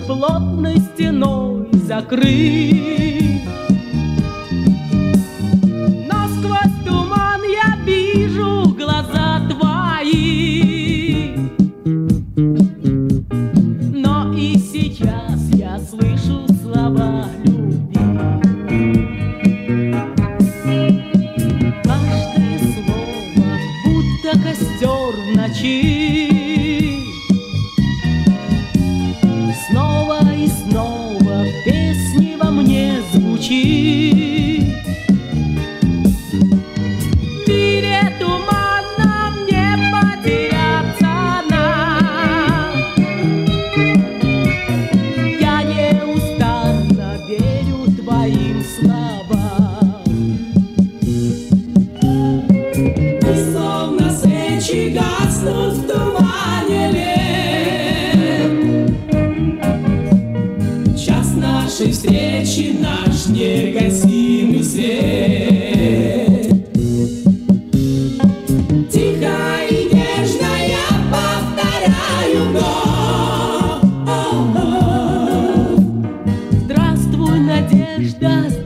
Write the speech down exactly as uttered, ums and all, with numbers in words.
плотной стеной закрыт. Но сквозь туман я вижу глаза твои. Но и сейчас я слышу слова любви. Каждое слово будто костер в ночи. Снова и снова в песне во мне звучит. В мире туманном не потеряться нам. Я неустанно верю твоим словам. И словно свечи гаснут в тумане лет. Час нашей встречи, наш негасимый свет. Тихо и нежно я повторяю вновь. Здравствуй, надежда.